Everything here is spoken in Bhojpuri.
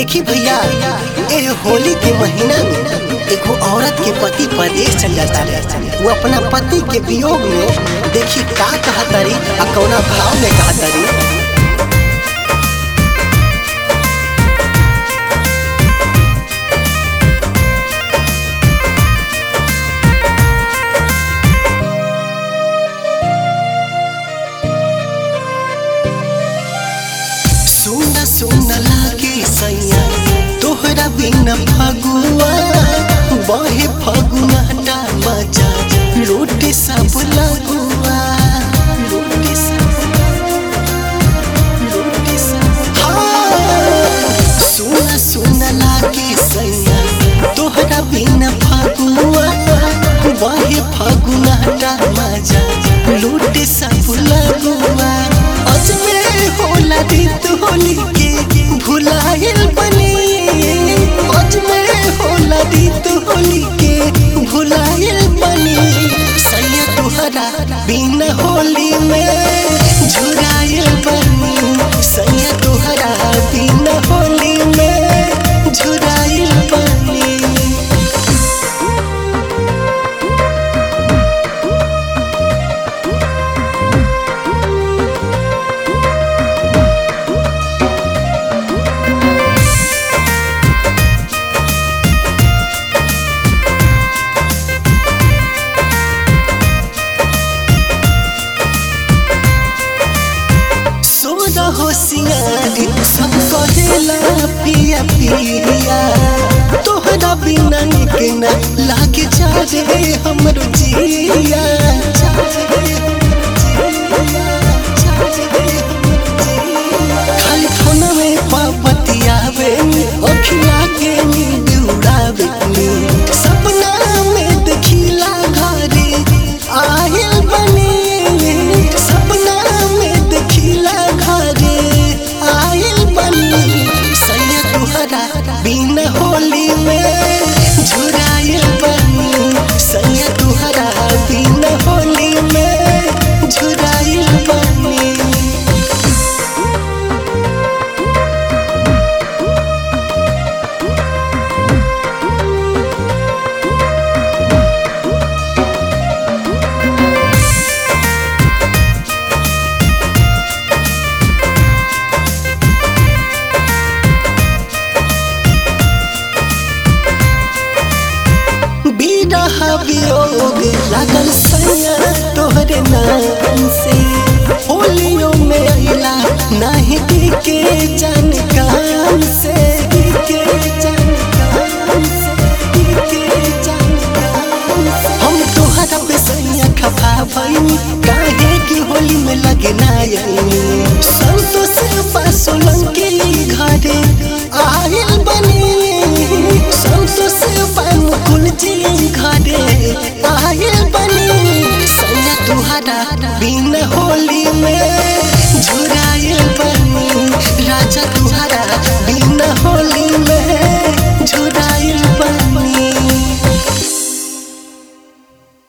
देखी भैया ए होली के महीना में एगो औरत के पति परदेश चल जाता रहे। वो अपना पति के वियोग में देखी का कहतरी आ कौना भाव में कहतरी। सुना सुना लागे सैया तोहरा बिना फगुआ बहे फगुनाटा मजा लूटे सब लगुआ सुना सुना लागे सैया तोहरा बिना फगुआ बहे फगुनाटा मजा लूटे सब लगुआ। अजमे होला दीत होली के भुलाइल बनी, अजमे होला दीत होली के भुलाइल बनी। सैया तुहरा बिना होली में झुराइल बनी, सैया तुहरा बिना होली में झुराइल बनी। होशियारी सब कहेला पिया पिया तोहरा बिना निक न लागे जारे हमरो जिया। खाली फोन में बतियावे अखिया के नींद उड़ावे, सपना में देखिला घरे आइल बनी, सपना में देखिला घरे आइल बनी। सैया तुहरा बिना होली में झुराइल बनी, सैया तुहरा बिना होली में झुराइल बनी। वियोग लागल सैया तोहरे नाम से, होलियों में अइला नाही के जान काम से, हम तोहरा पे सैया खफा भइनी काहे की होली में लगे ना आइनी। संतोष सोलंकी घरे आइल बनी, संतोष मुकुल जी घरे आइल बनी। सैया तुहरा बिना होली